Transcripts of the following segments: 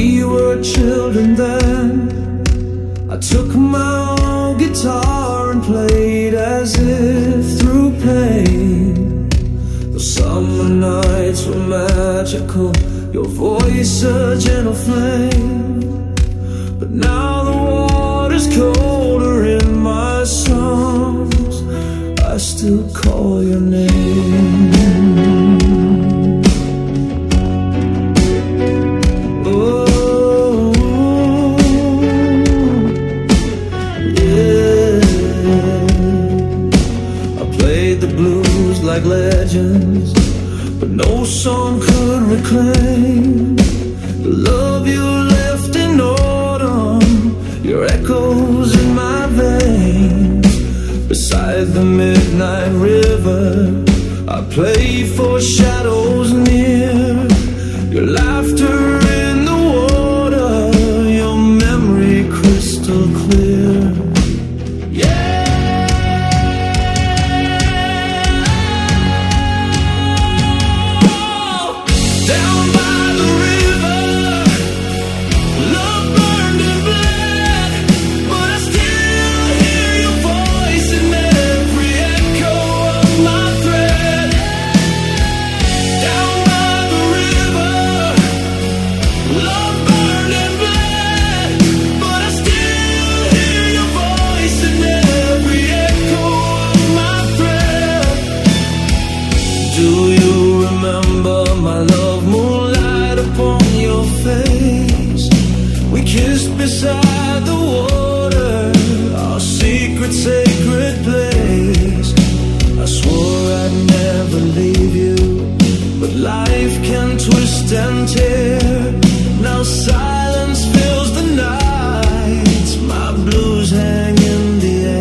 we were children then. I took my old guitar and played as if through pain. The summer nights were magical, your voice a gentle flame. But now the water's colder in my songs, I still call your name. Like legends, but no song could reclaim the love you left in autumn, your echoes in my veins. Beside the midnight river, I play for shadows near, your laughter in the water, your memory crystal clear. Beside the water, our secret sacred place. I swore I'd never leave you, but life can twist and tear. Now silence fills the night, my blues hang in the air.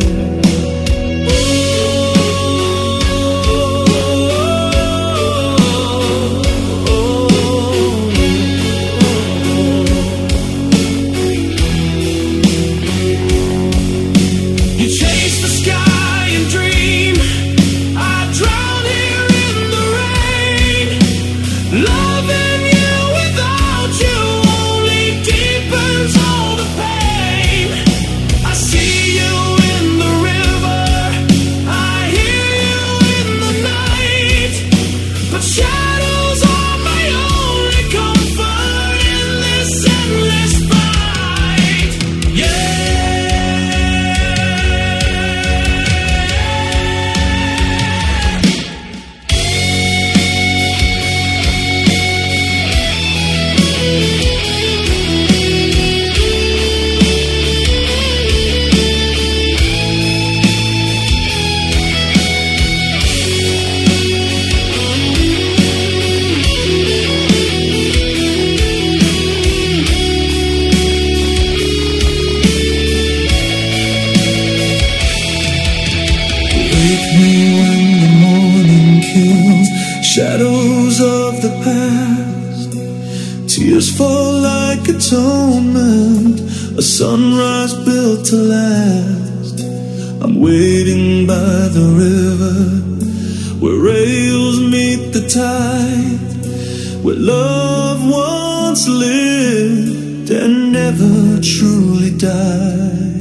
Shadows of the past, tears fall like atonement, a sunrise built to last. I'm waiting by the river, where rails meet the tide, where love once lived and never truly died.